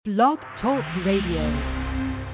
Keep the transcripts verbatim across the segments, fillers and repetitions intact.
Blog Talk Radio.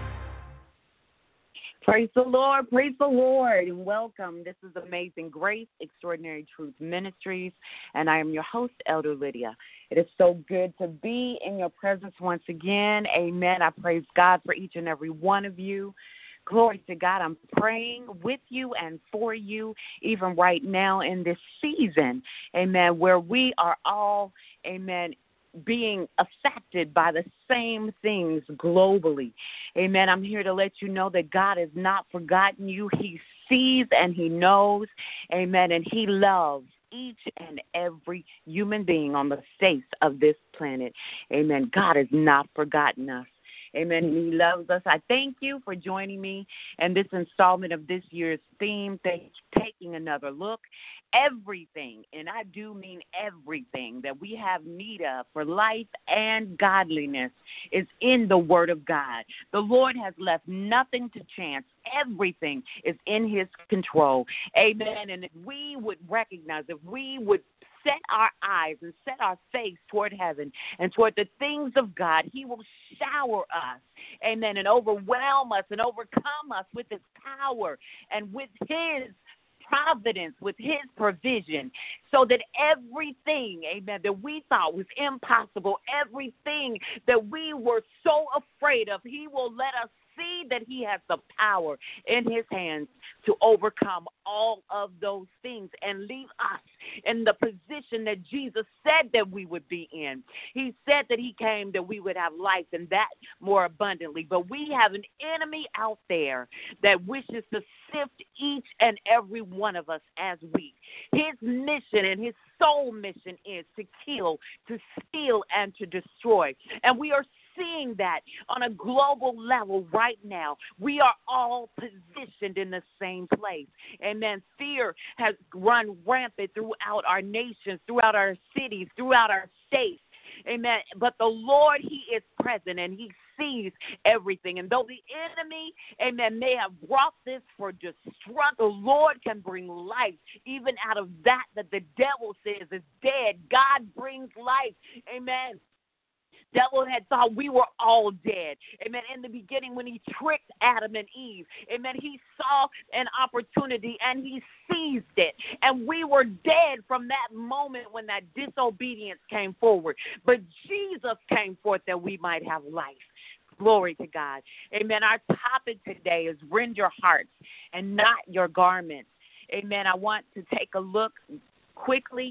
Praise the Lord, praise the Lord, and welcome. This is Amazing Grace, Extraordinary Truth Ministries, and I am your host, Elder Lydia. It is so good to be in your presence once again. Amen. I praise God for each and every one of you. Glory to God. I'm praying with you and for you, even right now in this season, amen, where we are all, amen, being affected by the same things globally. Amen. I'm here to let you know that God has not forgotten you. He sees and he knows. Amen. And he loves each and every human being on the face of this planet. Amen. God has not forgotten us. Amen. He loves us. I thank you for joining me in this installment of this year's theme, Taking Another Look. Everything, and I do mean everything, that we have need of for life and godliness is in the Word of God. The Lord has left nothing to chance. Everything is in his control. Amen. And if we would recognize, if we would set our eyes and set our face toward heaven and toward the things of God, he will shower us, amen, and overwhelm us and overcome us with his power and with his providence, with his provision, so that everything, amen, that we thought was impossible, everything that we were so afraid of, he will let us see that he has the power in his hands to overcome all of those things and leave us in the position that Jesus said that we would be in. He said that he came that we would have life and that more abundantly. But we have an enemy out there that wishes to sift each and every one of us as wheat. His mission and his sole mission is to kill, to steal, and to destroy. And we are seeing that on a global level right now. We are all positioned in the same place. Amen. Fear has run rampant throughout our nations, throughout our cities, throughout our states. Amen. But the Lord, he is present and he sees everything. And though the enemy, amen, may have brought this for destruction, the Lord can bring life even out of that that the devil says is dead. God brings life. Amen. Devil had thought we were all dead. Amen. In the beginning, when he tricked Adam and Eve, amen, he saw an opportunity and he seized it. And we were dead from that moment when that disobedience came forward. But Jesus came forth that we might have life. Glory to God. Amen. Our topic today is rend your hearts and not your garments. Amen. I want to take a look quickly,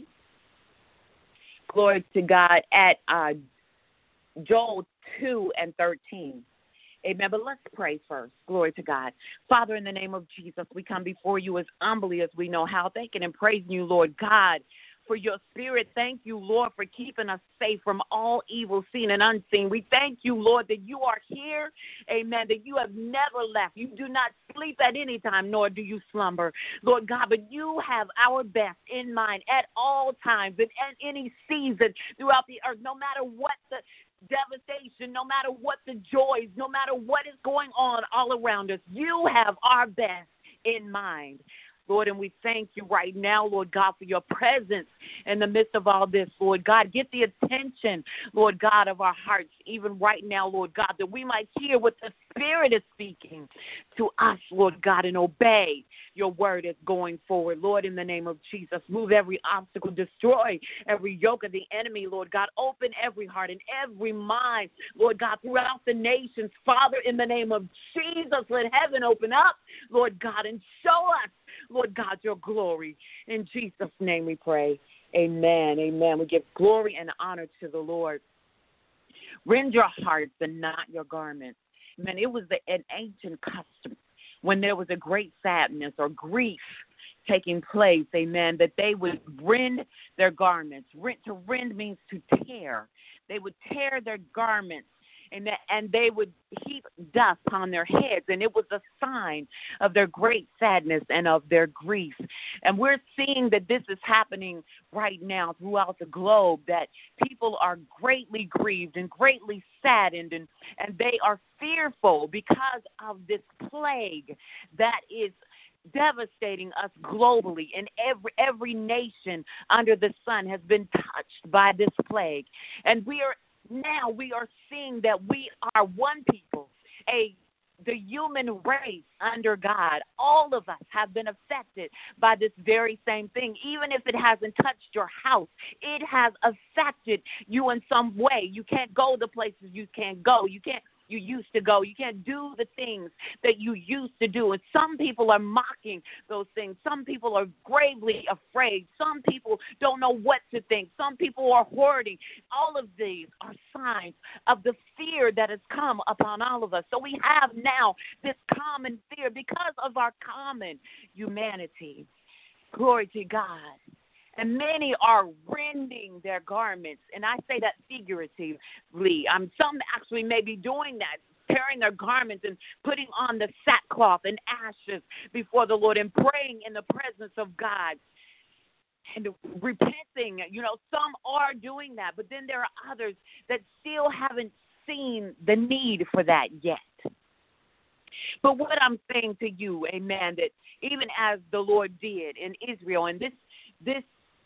glory to God, at uh Joel two and thirteen. Amen. But let's pray first. Glory to God. Father, in the name of Jesus, we come before you as humbly as we know how, thanking and praising you, Lord God, for your spirit. Thank you, Lord, for keeping us safe from all evil seen and unseen. We thank you, Lord, that you are here. Amen. That you have never left. You do not sleep at any time, nor do you slumber, Lord God, but you have our best in mind at all times and at any season throughout the earth, no matter what the devastation, no matter what the joys, no matter what is going on all around us, you have our best in mind. Lord, and we thank you right now, Lord God, for your presence in the midst of all this, Lord God. Get the attention, Lord God, of our hearts, even right now, Lord God, that we might hear what the Spirit is speaking to us, Lord God, and obey your word is going forward. Lord, in the name of Jesus, move every obstacle, destroy every yoke of the enemy, Lord God. Open every heart and every mind, Lord God, throughout the nations. Father, in the name of Jesus, let heaven open up, Lord God, and show us, Lord God, your glory. In Jesus' name we pray. Amen. Amen. We give glory and honor to the Lord. Rend your hearts and not your garments. Man, it was the, an ancient custom when there was a great sadness or grief taking place, amen, that they would rend their garments. Rend, to rend means to tear. They would tear their garments, and, that, and they would heap dust on their heads, and it was a sign of their great sadness and of their grief. And we're seeing that this is happening right now throughout the globe, that people are greatly grieved and greatly saddened, and, and they are fearful because of this plague that is devastating us globally, and every every nation under the sun has been touched by this plague. And we are now we are seeing that we are one people, a the human race under God. All of us have been affected by this very same thing. Even if it hasn't touched your house, it has affected you in some way. You can't go the places you can't go. You can't you used to go. You can't do the things that you used to do. And some people are mocking those things. Some people are gravely afraid. Some people don't know what to think. Some people are hoarding. All of these are signs of the fear that has come upon all of us. So we have now this common fear because of our common humanity. Glory to God. And many are rending their garments, and I say that figuratively. Um, some actually may be doing that, tearing their garments and putting on the sackcloth and ashes before the Lord and praying in the presence of God and repenting. You know, some are doing that, but then there are others that still haven't seen the need for that yet. But what I'm saying to you, amen, that even as the Lord did in Israel, and this this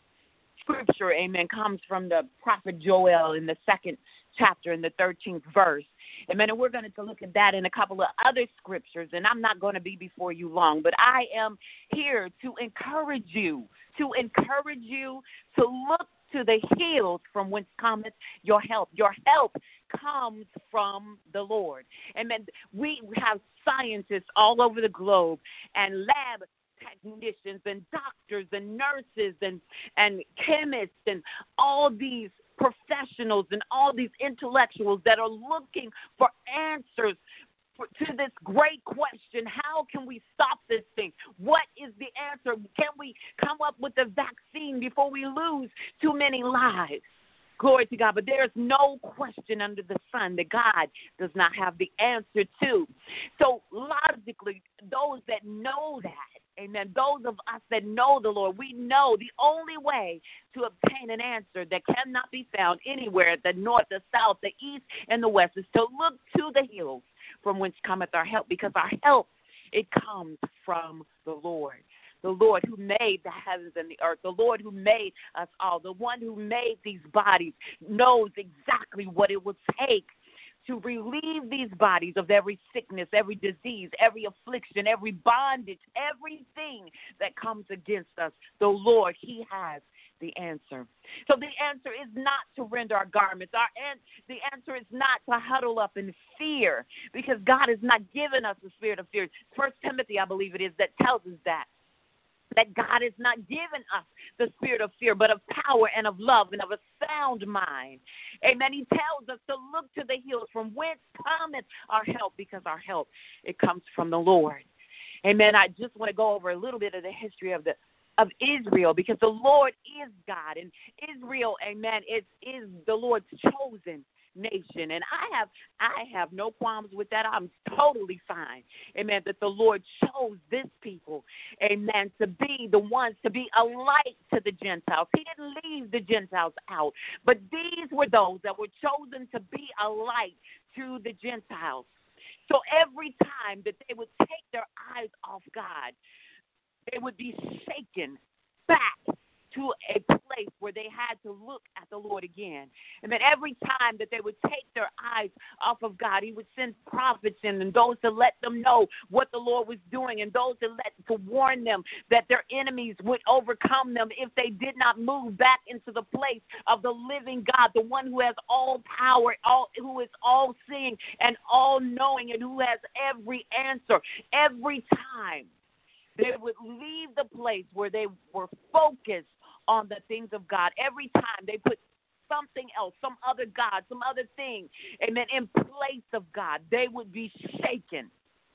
scripture, amen, comes from the prophet Joel in the second chapter in the thirteenth verse. Amen. And we're going to look at that in a couple of other scriptures, and I'm not going to be before you long, but I am here to encourage you, to encourage you to look to the hills from whence cometh your help. Your help comes from the Lord. Amen. We have scientists all over the globe and lab technicians and doctors and nurses and, and chemists and all these professionals and all these intellectuals that are looking for answers for, to this great question: how can we stop this thing? What is the answer? Can we come up with a vaccine before we lose too many lives? Glory to God. But there's no question under the sun that God does not have the answer to. So logically, those that know that, amen, those of us that know the Lord, we know the only way to obtain an answer that cannot be found anywhere, the north, the south, the east, and the west, is to look to the hills from whence cometh our help, because our help, it comes from the Lord. The Lord who made the heavens and the earth, the Lord who made us all, the one who made these bodies knows exactly what it would take to relieve these bodies of every sickness, every disease, every affliction, every bondage, everything that comes against us. The Lord, he has the answer. So the answer is not to rend our garments. Our an- the answer is not to huddle up in fear, because God has not given us the spirit of fear. First Timothy, I believe it is, that tells us that. that God has not given us the spirit of fear, but of power and of love and of a sound mind. Amen. He tells us to look to the hills from whence cometh our help, because our help, it comes from the Lord. Amen. I just want to go over a little bit of the history of the of Israel, because the Lord is God, and Israel, amen, is is the Lord's chosen nation. And I have I have no qualms with that. I'm totally fine, amen, that the Lord chose this people, amen, to be the ones, to be a light to the Gentiles. He didn't leave the Gentiles out, but these were those that were chosen to be a light to the Gentiles. So every time that they would take their eyes off God, they would be shaken back to a place where they had to look at the Lord again. And then every time that they would take their eyes off of God, he would send prophets in, and those to let them know what the Lord was doing, and those to let to warn them that their enemies would overcome them if they did not move back into the place of the living God, the one who has all power, all who is all seeing and all knowing, and who has every answer. Every time they would leave the place where they were focused on the things of God. Every time they put something else, some other God, some other thing, amen, in place of God, they would be shaken.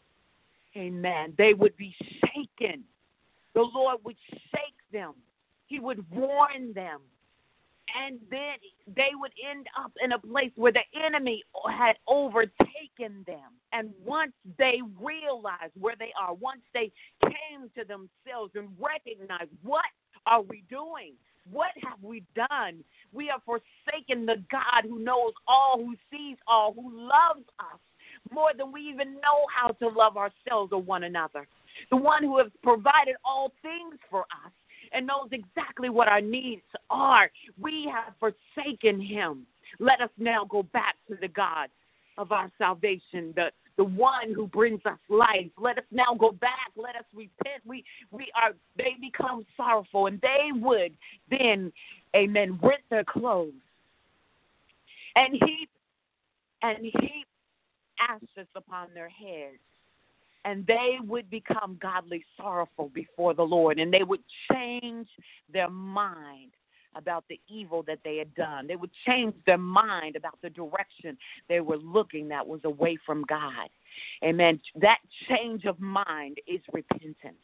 Amen. They would be shaken. The Lord would shake them. He would warn them. And then they would end up in a place where the enemy had overtaken them. And once they realized where they are, once they came to themselves and recognized, what are we doing? What have we done? We have forsaken the God who knows all, who sees all, who loves us more than we even know how to love ourselves or one another. The one who has provided all things for us and knows exactly what our needs are. We have forsaken him. Let us now go back to the God of our salvation, the, the one who brings us life. Let us now go back. Let us repent. We we are they become sorrowful, and they would then, amen, rent their clothes and heap and heap ashes upon their heads. And they would become godly sorrowful before the Lord, and they would change their mind about the evil that they had done. They would change their mind about the direction they were looking that was away from God. Amen. That change of mind is repentance.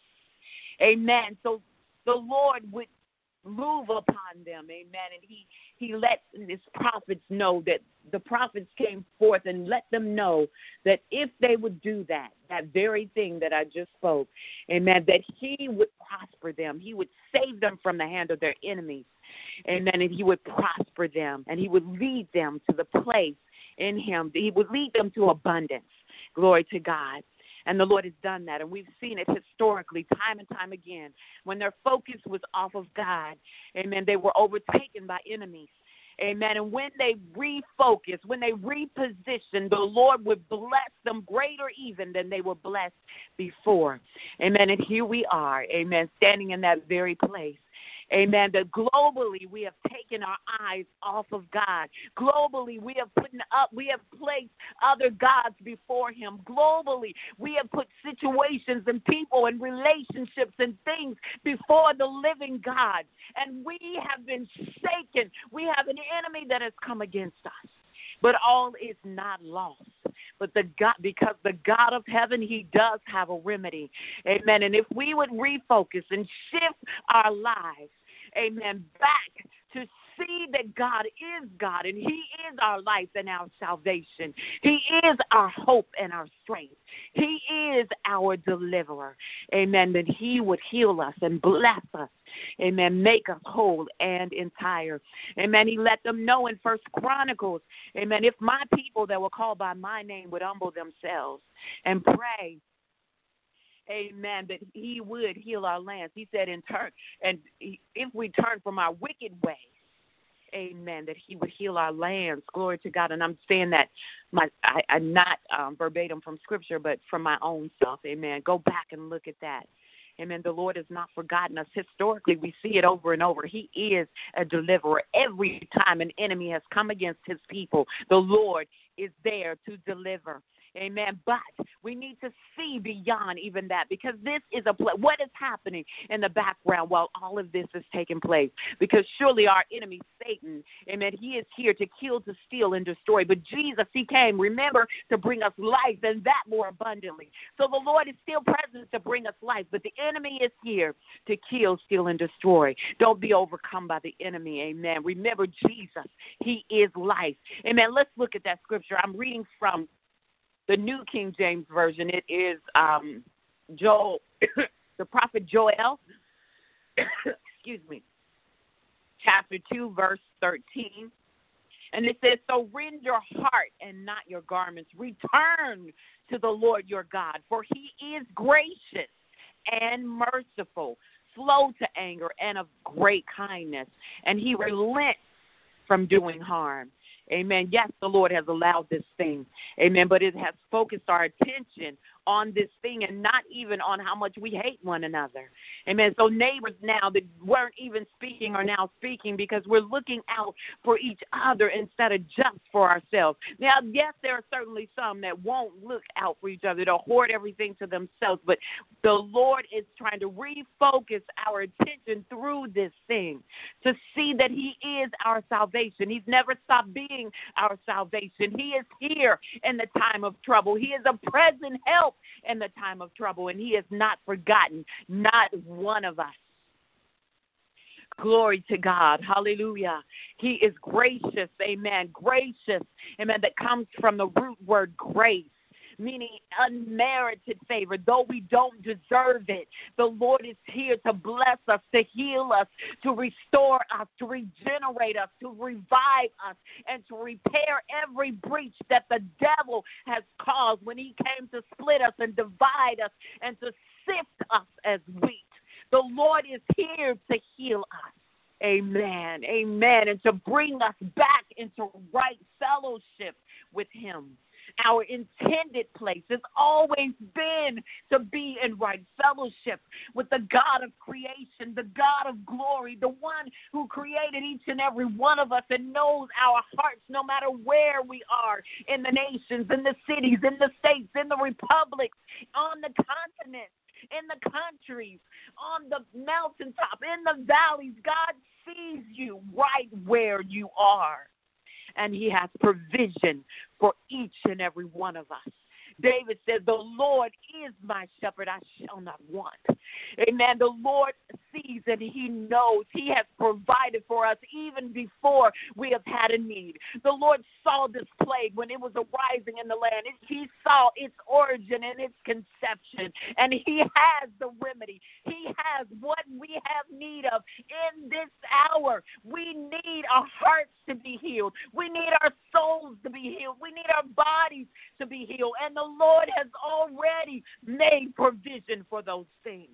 Amen. So the Lord would move upon them. Amen. And he, he let his prophets know that the prophets came forth and let them know that if they would do that, that very thing that I just spoke, amen, that he would prosper them. He would save them from the hand of their enemies. Amen. And he would prosper them, and he would lead them to the place in him. He would lead them to abundance. Glory to God. And the Lord has done that. And we've seen it historically time and time again. When their focus was off of God, amen, they were overtaken by enemies. Amen. And when they refocus, when they reposition, the Lord would bless them greater even than they were blessed before. Amen. And here we are, amen, standing in that very place. Amen. That globally we have taken our eyes off of God. Globally we have put up, we have placed other gods before him. Globally we have put situations and people and relationships and things before the living God. And we have been shaken. We have an enemy that has come against us. But all is not lost. But the God, because the God of heaven, he does have a remedy. Amen. And if we would refocus and shift our lives, amen, back to see that God is God and he is our life and our salvation. He is our hope and our strength. He is our deliverer. Amen. That he would heal us and bless us. Amen. Make us whole and entire. Amen. He let them know in First Chronicles. Amen. If my people that were called by my name would humble themselves and pray, amen, that he would heal our lands. He said in turn, and if we turn from our wicked ways, amen, that he would heal our lands. Glory to God. And I'm saying that my, I, I'm not um, verbatim from Scripture, but from my own self. Amen. Go back and look at that. Amen. The Lord has not forgotten us. Historically, we see it over and over. He is a deliverer. Every time an enemy has come against his people, the Lord is there to deliver. Amen. But we need to see beyond even that, because this is a pl- what is happening in the background while all of this is taking place. Because surely our enemy, Satan, amen, he is here to kill, to steal, and destroy. But Jesus, he came, remember, to bring us life, and that more abundantly. So the Lord is still present to bring us life, but the enemy is here to kill, steal, and destroy. Don't be overcome by the enemy. Amen. Remember Jesus, he is life. Amen. Let's look at that scripture. I'm reading from the New King James Version. It is um, Joel, the prophet Joel, excuse me, chapter two, verse thirteen. And it says, so rend your heart and not your garments. Return to the Lord your God, for he is gracious and merciful, slow to anger, and of great kindness. And he relents from doing harm. Amen. Yes, the Lord has allowed this thing. Amen. But it has focused our attention on this thing and not even on how much we hate one another. Amen. So neighbors now that weren't even speaking are now speaking because we're looking out for each other instead of just for ourselves. Now, yes, there are certainly some that won't look out for each other. They'll hoard everything to themselves. But the Lord is trying to refocus our attention through this thing to see that he is our salvation. He's never stopped being our salvation. He is here in the time of trouble. He is a present help in the time of trouble, and he has not forgotten, not one of us. Glory to God. Hallelujah. He is gracious. Amen. Gracious. Amen. That comes from the root word grace, meaning unmerited favor. Though we don't deserve it, the Lord is here to bless us, to heal us, to restore us, to regenerate us, to revive us, and to repair every breach that the devil has caused when he came to split us and divide us and to sift us as wheat. The Lord is here to heal us. Amen. Amen. And to bring us back into right fellowship with him. Our intended place has always been to be in right fellowship with the God of creation, the God of glory, the one who created each and every one of us and knows our hearts no matter where we are, in the nations, in the cities, in the states, in the republics, on the continents, in the countries, on the mountaintop, in the valleys. God sees you right where you are. And he has provision for each and every one of us. David said, the Lord is my shepherd, I shall not want. Amen. The Lord sees and he knows. He has provided for us even before we have had a need. The Lord saw this plague when it was arising in the land. He saw its origin and its conception. And he has the remedy. He has what we have need of in this hour. We need our hearts to be healed. We need our souls to be healed. We need our bodies to be healed. And the Lord has already made provision for those things.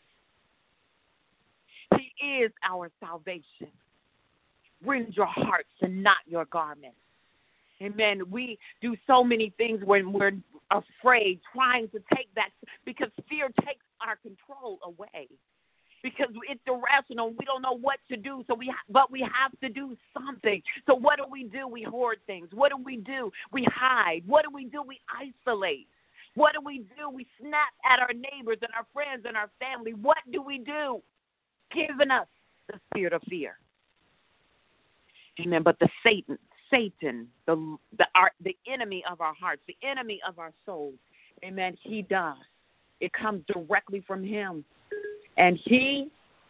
He is our salvation. Rend your hearts and not your garments. Amen. We do so many things when we're afraid, trying to take that, because fear takes our control away. Because it's irrational, we don't know what to do. So we, ha- but we have to do something. So what do we do? We hoard things. What do we do? We hide. What do we do? We isolate. What do we do? We snap at our neighbors and our friends and our family. What do we do? Giving us the spirit of fear. Amen. But the Satan, Satan, the the our, the enemy of our hearts, the enemy of our souls. Amen. He does. It comes directly from him. And he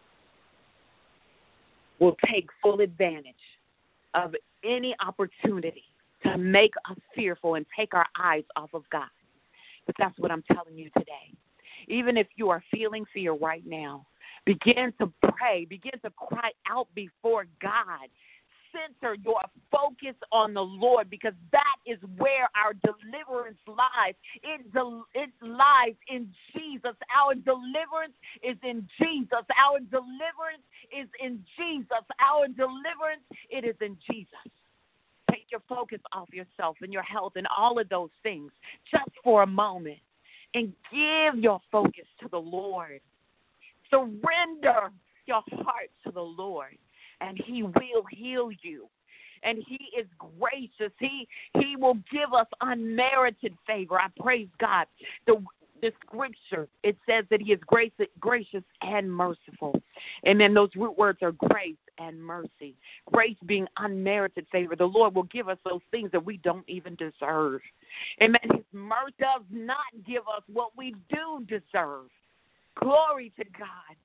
will take full advantage of any opportunity to make us fearful and take our eyes off of God. But that's what I'm telling you today. Even if you are feeling fear right now, begin to pray, begin to cry out before God. Center your focus on the Lord, because that is where our deliverance lies. It, del- it lies in Jesus. Our deliverance is in Jesus. Our deliverance is in Jesus. Our deliverance, it is in Jesus. Take your focus off yourself and your health and all of those things just for a moment and give your focus to the Lord. Surrender your heart to the Lord. And he will heal you. And he is gracious. He he will give us unmerited favor. I praise God. The, the scripture, it says that he is grace, gracious and merciful. And then those root words are grace and mercy. Grace being unmerited favor. The Lord will give us those things that we don't even deserve. Amen. His mercy does not give us what we do deserve. Glory to God.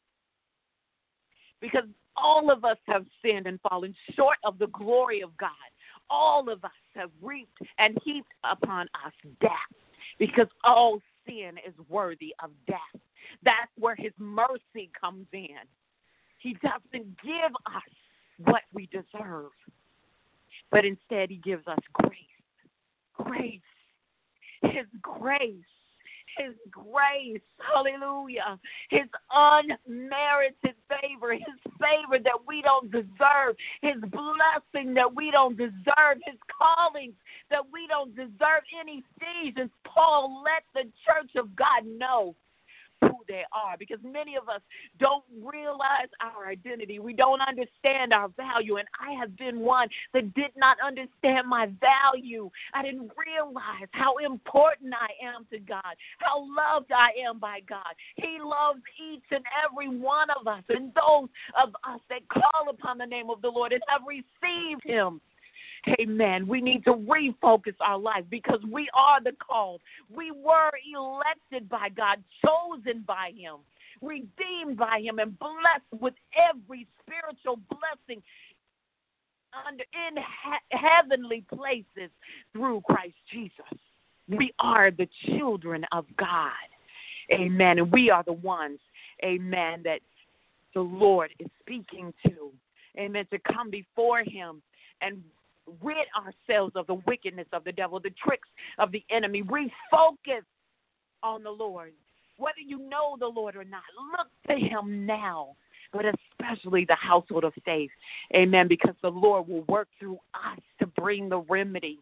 Because all of us have sinned and fallen short of the glory of God. All of us have reaped and heaped upon us death, because all sin is worthy of death. That's where his mercy comes in. He doesn't give us what we deserve, but instead he gives us grace. Grace. His grace. His grace, hallelujah, his unmerited favor, his favor that we don't deserve, his blessing that we don't deserve, his callings that we don't deserve. In Ephesians, Paul let the church of God know who they are, because many of us don't realize our identity. We don't understand our value, and I have been one that did not understand my value. I didn't realize how important I am to God, how loved I am by God. He loves each and every one of us, and those of us that call upon the name of the Lord and have received him. Amen. We need to refocus our life, because we are the called. We were elected by God, chosen by him, redeemed by him, and blessed with every spiritual blessing under in he- heavenly places through Christ Jesus. We are the children of God. Amen. And we are the ones, amen, that the Lord is speaking to. Amen. To come before him and rid ourselves of the wickedness of the devil, the tricks of the enemy. Refocus on the Lord. Whether you know the Lord or not, look to him now. but especially the household of faith. Amen. Because the Lord will work through us to bring the remedy.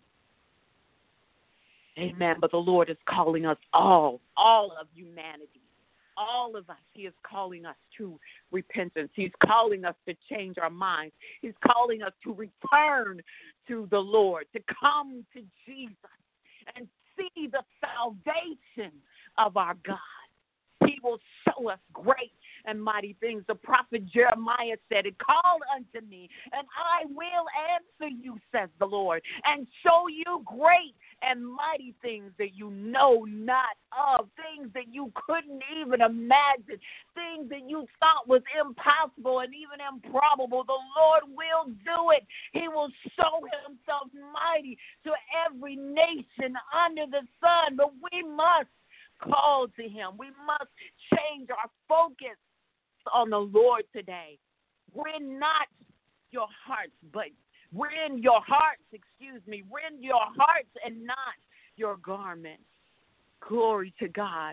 Amen. But the Lord is calling us all, all of humanity, all of us. He is calling us to repentance. He's calling us to change our minds. He's calling us to return to the Lord, to come to Jesus and see the salvation of our God. He will show us great and mighty things. The prophet Jeremiah said, "It call unto me, and I will answer you, says the Lord, and show you great and mighty things that you know not of, things that you couldn't even imagine, things that you thought was impossible and even improbable. The Lord will do it. He will show himself mighty to every nation under the sun, but we must call to him. We must change our focus on the Lord today. Rend not your hearts, but rend your hearts, excuse me, rend your hearts and not your garments. Glory to God.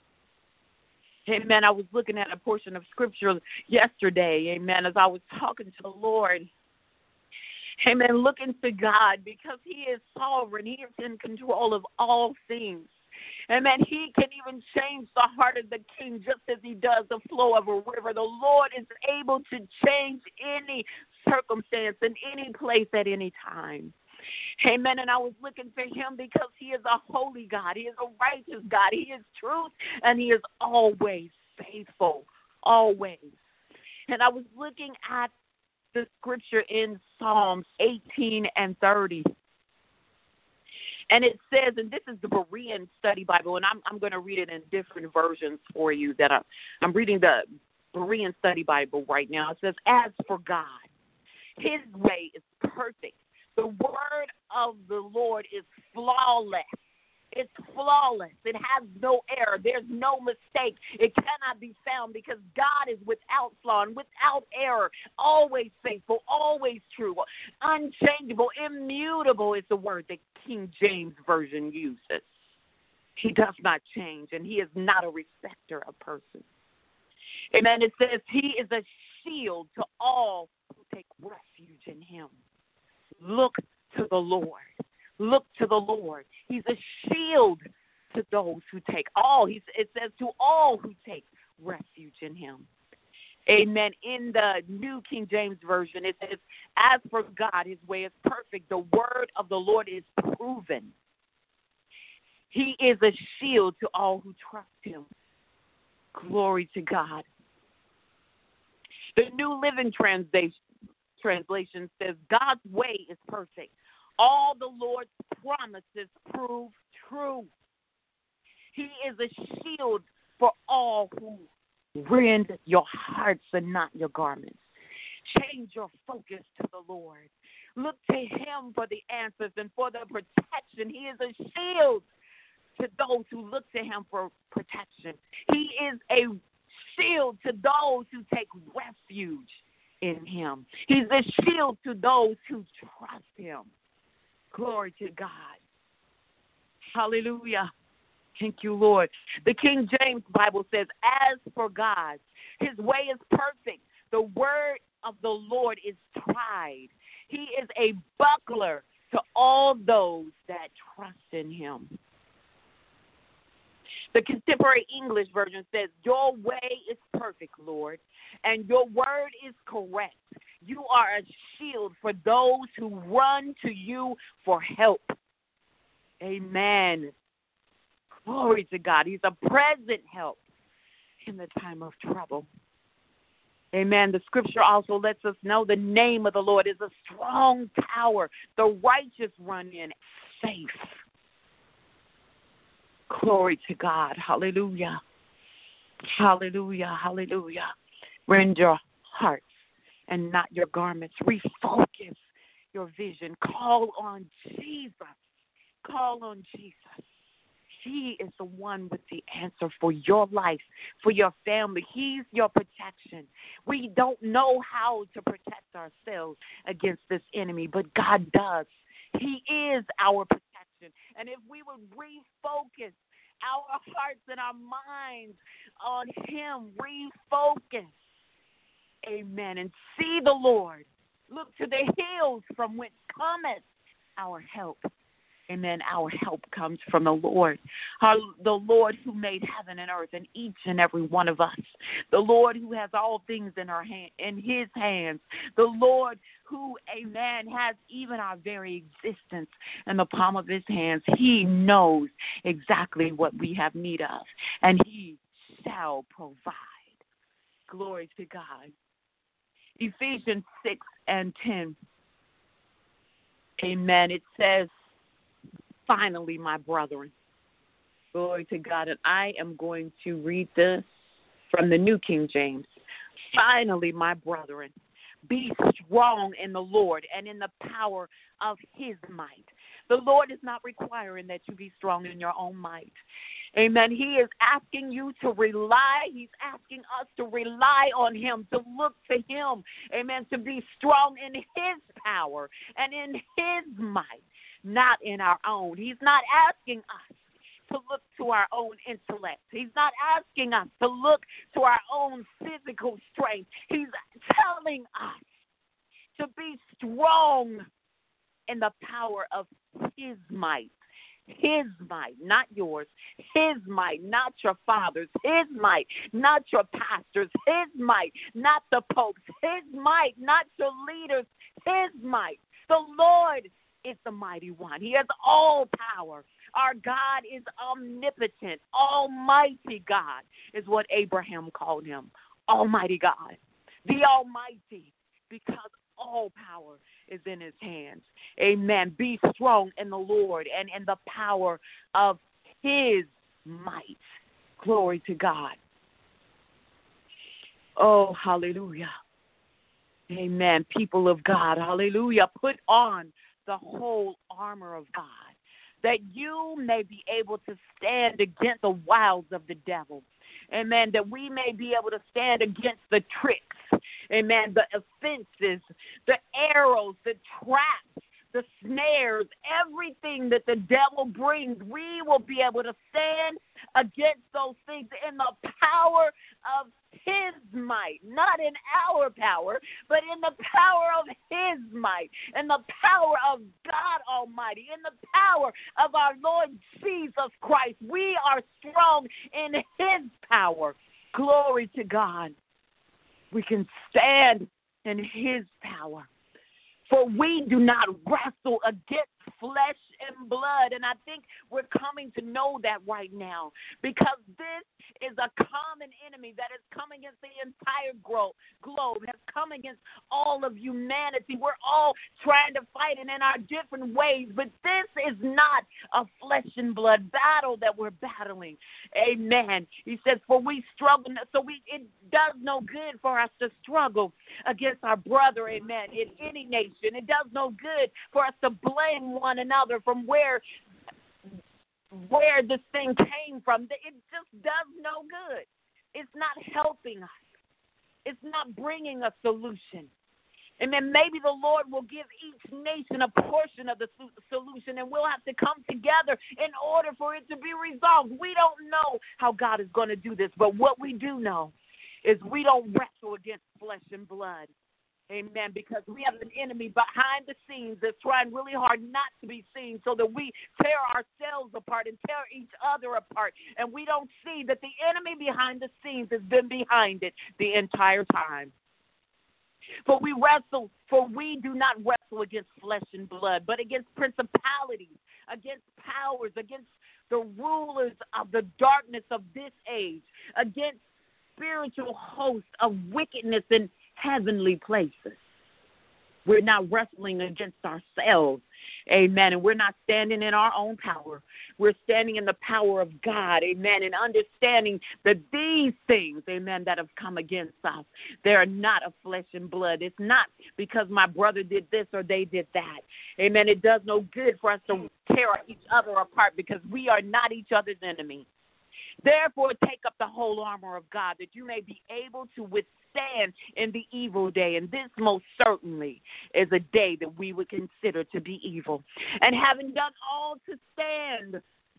Amen. I was looking at a portion of scripture yesterday, amen, as I was talking to the Lord. Amen. Looking to God because he is sovereign. He is in control of all things. Amen. He can even change the heart of the king just as he does the flow of a river. The Lord is able to change any circumstance in any place at any time. Amen. And I was looking for him because he is a holy God. He is a righteous God. He is truth, and he is always faithful, always. And I was looking at the scripture in Psalms eighteen and thirty. And it says, and this is the Berean Study Bible, and I'm I'm going to read it in different versions for you. That I'm, I'm reading the Berean Study Bible right now. It says, "As for God, his way is perfect. The word of the Lord is flawless." It's flawless. It has no error. There's no mistake. It cannot be found because God is without flaw and without error, always faithful, always true, unchangeable, immutable is the word that King James Version uses. He does not change, and he is not a respecter of persons. Amen. It says he is a shield to all who take refuge in him. Look to the Lord. Look to the Lord. He's a shield to those who take all. He, it says to all who take refuge in him. Amen. In the New King James Version, it says, "As for God, his way is perfect. The word of the Lord is proven. He is a shield to all who trust him." Glory to God. The New Living Translation, translation says, "God's way is perfect. All the Lord's promises prove true. He is a shield for all who rend your hearts and not your garments." Change your focus to the Lord. Look to him for the answers and for the protection. He is a shield to those who look to him for protection. He is a shield to those who take refuge in him. He's a shield to those who trust him. Glory to God. Hallelujah. Thank you, Lord. The King James Bible says, "As for God, his way is perfect. The word of the Lord is tried. He is a buckler to all those that trust in him." The Contemporary English Version says, "Your way is perfect, Lord, and your word is correct. You are a shield for those who run to you for help." Amen. Glory to God. He's a present help in the time of trouble. Amen. The scripture also lets us know the name of the Lord is a strong tower. The righteous run in safe. Glory to God. Hallelujah. Hallelujah. Hallelujah. Rend your hearts and not your garments. Refocus your vision. Call on Jesus. Call on Jesus. He is the one with the answer for your life, for your family. He's your protection. We don't know how to protect ourselves against this enemy, but God does. He is our protection. And if we would refocus our hearts and our minds on him, refocus, Amen. And see the Lord. Look to the hills from whence cometh our help. Amen. Our help comes from the Lord, our, the Lord who made heaven and earth and each and every one of us, the Lord who has all things in our hand, in his hands, the Lord who, amen, has even our very existence in the palm of his hands. He knows exactly what we have need of, and he shall provide. Glory to God. Ephesians six and ten. Amen. It says, finally, my brethren, glory to God, and I am going to read this from the New King James. Finally, my brethren, be strong in the Lord and in the power of his might. The Lord is not requiring that you be strong in your own might. Amen. He is asking you to rely. He's asking us to rely on him, to look to him. Amen. To be strong in his power and in his might, not in our own. He's not asking us to look to our own intellect. He's not asking us to look to our own physical strength. He's telling us to be strong in the power of his might. His might, not yours. His might, not your father's. His might, not your pastors. His might, not the popes. His might, not your leaders. His might. The Lord is the mighty one. He has all power. Our God is omnipotent. Almighty God is what Abraham called him. Almighty God. The Almighty, because all power is in his hands. Amen. Be strong in the Lord and in the power of his might. Glory to God. Oh, hallelujah. Amen. People of God, hallelujah. Put on the whole armor of God, that you may be able to stand against the wiles of the devil. Amen. That we may be able to stand against the tricks. Amen. The offenses, the arrows, the traps, the snares, everything that the devil brings, we will be able to stand against those things in the power of his might, not in our power, but in the power of his might, in the power of God Almighty, in the power of our Lord Jesus Christ. We are strong in his power. Glory to God. We can stand in his power. For we do not wrestle against flesh and blood. And I think we're coming to know that right now, because this is a common enemy that has come against the entire globe, globe, has come against all of humanity. We're all trying to fight it in our different ways, but this is not a flesh and blood battle that we're battling. Amen. He says, for we struggle, so we it does no good for us to struggle against our brother, amen, in any nation. It does no good for us to blame one another from where where this thing came from. It just does no good. It's not helping us. It's not bringing a solution. And then maybe the Lord will give each nation a portion of the solution, and we'll have to come together in order for it to be resolved. We don't know how God is going to do this, but what we do know is we don't wrestle against flesh and blood. Amen. Because we have an enemy behind the scenes that's trying really hard not to be seen, so that we tear ourselves apart and tear each other apart. And we don't see that the enemy behind the scenes has been behind it the entire time. For we wrestle, for we do not wrestle against flesh and blood, but against principalities, against powers, against the rulers of the darkness of this age, against spiritual hosts of wickedness in heavenly places. We're not wrestling against ourselves. Amen. And we're not standing in our own power. We're standing in the power of God. Amen. And understanding that these things, amen, that have come against us, they are not of flesh and blood. It's not because my brother did this or they did that. Amen. It does no good for us to tear each other apart, because we are not each other's enemy. Therefore, take up the whole armor of God, that you may be able to withstand in the evil day. And this most certainly is a day that we would consider to be evil. And having done all to stand,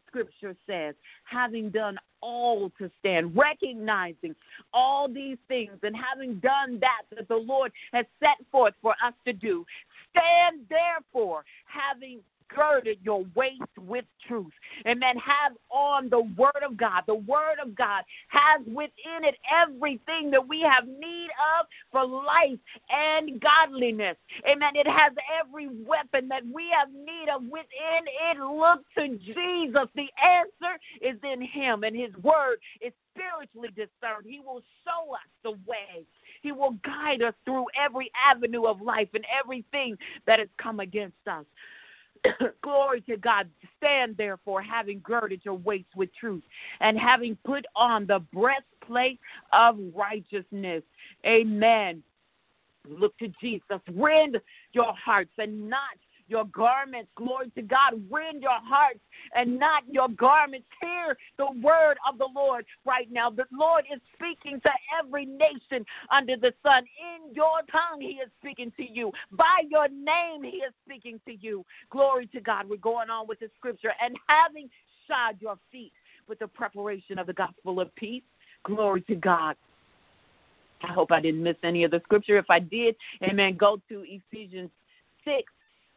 scripture says, having done all to stand, recognizing all these things and having done that that the Lord has set forth for us to do, stand therefore, having girded your waist with truth. Amen. Have on the word of God. The word of God has within it everything that we have need of for life and godliness. Amen. It has every weapon that we have need of within it. Look to Jesus. The answer is in him, and his word is spiritually discerned. He will show us the way. He will guide us through every avenue of life and everything that has come against us. Glory to God. Stand therefore, having girded your waist with truth, and having put on the breastplate of righteousness. Amen. Look to Jesus. Rend your hearts and not your garments. Glory to God. Rend your hearts and not your garments. Hear the word of the Lord right now. The Lord is speaking to every nation under the sun. In your tongue, he is speaking to you. By your name, he is speaking to you. Glory to God. We're going on with the scripture. And having shod your feet with the preparation of the gospel of peace. Glory to God. I hope I didn't miss any of the scripture. If I did, amen, go to Ephesians six.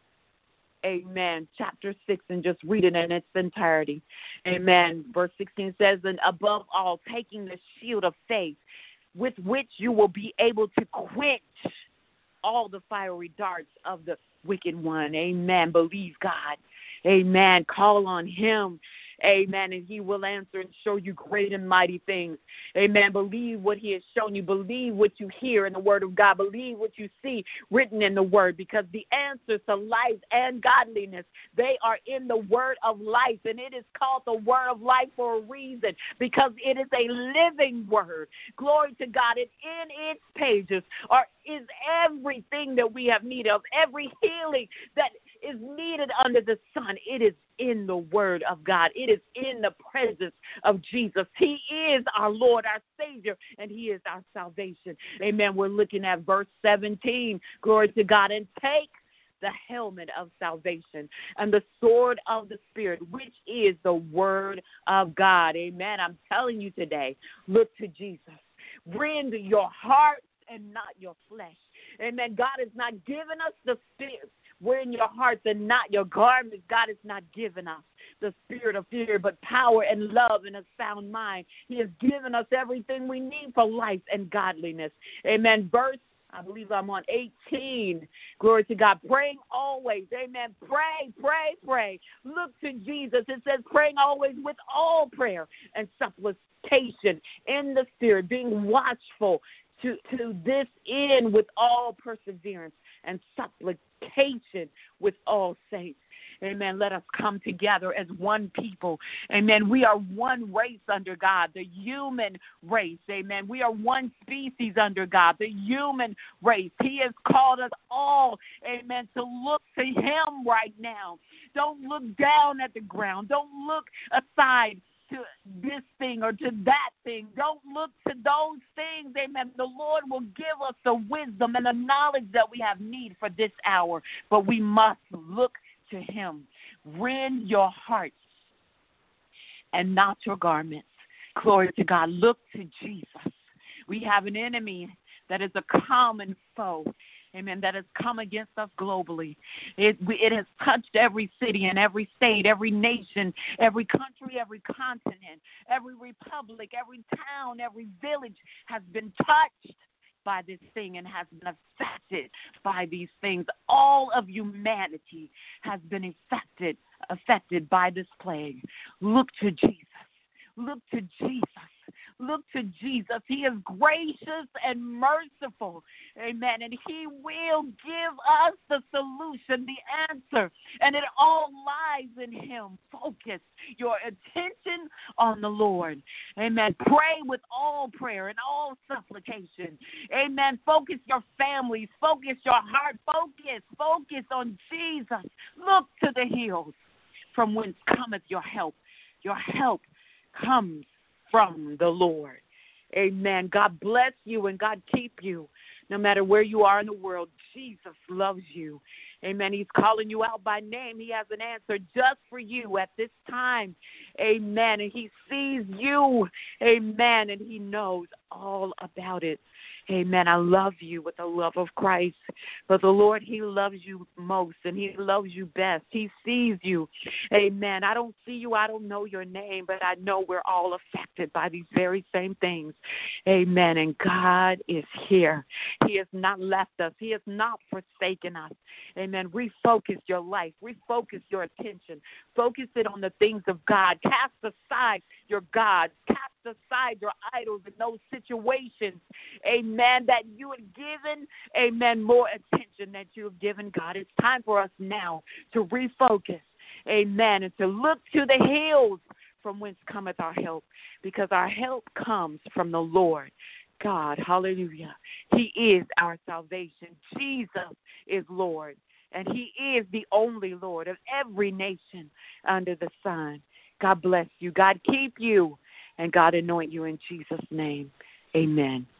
Amen. Chapter six, and just read it in its entirety. Amen. Verse sixteen says, and above all, taking the shield of faith, with which you will be able to quench all the fiery darts of the wicked one. Amen. Believe God. Amen. Call on him. Amen. And he will answer and show you great and mighty things. Amen. Believe what he has shown you. Believe what you hear in the word of God. Believe what you see written in the word, because the answers to life and godliness, they are in the word of life. And it is called the word of life for a reason, because it is a living word. Glory to God. And in its pages are is everything that we have need of, every healing that is needed under the sun. It is in the word of God. It is in the presence of Jesus. He is our Lord, our Savior, and he is our salvation. Amen. We're looking at verse seventeen. Glory to God. And take the helmet of salvation and the sword of the Spirit, which is the word of God. Amen. I'm telling you today, look to Jesus. Rend your heart and not your flesh. Amen. God has not given us the spirit. We're in your hearts and not your garments. God has not given us the spirit of fear, but power and love and a sound mind. He has given us everything we need for life and godliness. Amen. Verse, I believe I'm on eighteen. Glory to God. Praying always. Amen. Pray, pray, pray. Look to Jesus. It says praying always with all prayer and supplication in the spirit, being watchful to, to this end with all perseverance and supplication with all saints. Amen. Let us come together as one people. Amen. We are one race under God, the human race. Amen. We are one species under God, the human race. He has called us all, amen, to look to him right now. Don't look down at the ground. Don't look aside to this thing or to that thing. Don't look to those things. Amen. The Lord will give us the wisdom and the knowledge that we have need for this hour, but we must look to him. Rend your hearts and not your garments. Glory to God. Look to Jesus. We have an enemy that is a common foe. Amen, that has come against us globally. It, it has touched every city and every state, every nation, every country, every continent, every republic, every town, every village has been touched by this thing and has been affected by these things. All of humanity has been affected, affected by this plague. Look to Jesus. Look to Jesus. Look to Jesus. He is gracious and merciful. Amen. And he will give us the solution, the answer. And it all lies in him. Focus your attention on the Lord. Amen. Pray with all prayer and all supplication. Amen. Focus your families. Focus your heart. Focus. Focus on Jesus. Look to the hills from whence cometh your help. Your help comes from the Lord. Amen. God bless you and God keep you. No matter where you are in the world, Jesus loves you. Amen. He's calling you out by name. He has an answer just for you at this time. Amen. And he sees you. Amen. And he knows all about it. Amen. I love you with the love of Christ. But the Lord, he loves you most and he loves you best. He sees you. Amen. I don't see you. I don't know your name, but I know we're all affected by these very same things. Amen. And God is here. He has not left us. He has not forsaken us. Amen. Refocus your life. Refocus your attention. Focus it on the things of God. Cast aside your gods. Cast aside your idols in those situations. Amen. That you have given, amen, more attention that you have given God. It's time for us now to refocus. Amen. And to look to the hills from whence cometh our help, because our help comes from the Lord God. Hallelujah. He is our salvation. Jesus is Lord, and he is the only Lord of every nation under the sun. God bless you. God keep you, and God anoint you in Jesus' name. Amen.